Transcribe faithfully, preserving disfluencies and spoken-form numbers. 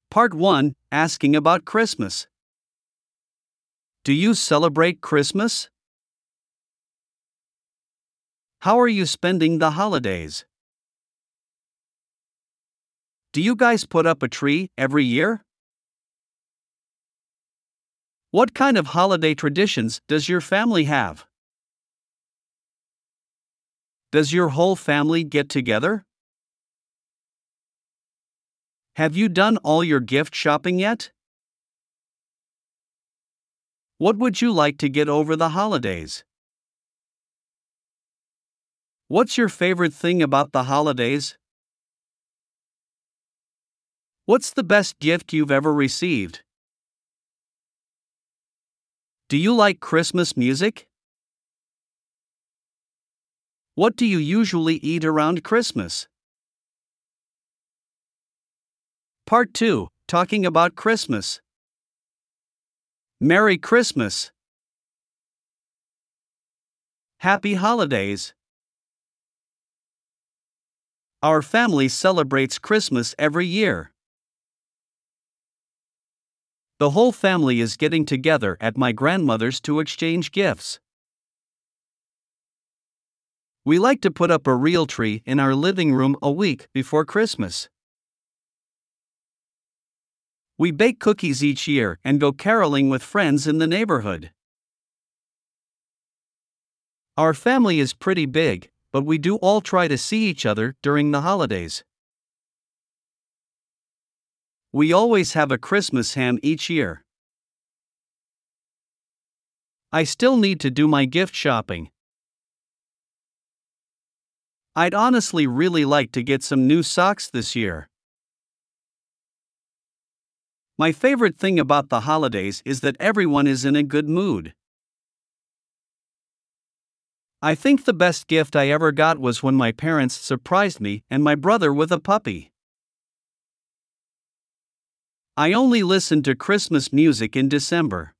Part one, Asking about Christmas. Do you celebrate Christmas? How are you spending the holidays? Do you guys put up a tree every year? What kind of holiday traditions does your family have? Does your whole family get together? Have you done all your gift shopping yet? What would you like to get over the holidays? What's your favorite thing about the holidays? What's the best gift you've ever received? Do you like Christmas music? What do you usually eat around Christmas? Part two, Talking about Christmas. Merry Christmas. Happy Holidays. Our family celebrates Christmas every year. The whole family is getting together at my grandmother's to exchange gifts. We like to put up a real tree in our living room a week before Christmas. We bake cookies each year and go caroling with friends in the neighborhood. Our family is pretty big, but we do all try to see each other during the holidays. We always have a Christmas ham each year. I still need to do my gift shopping. I'd honestly really like to get some new socks this year. My favorite thing about the holidays is that everyone is in a good mood. I think the best gift I ever got was when my parents surprised me and my brother with a puppy. I only listen to Christmas music in December.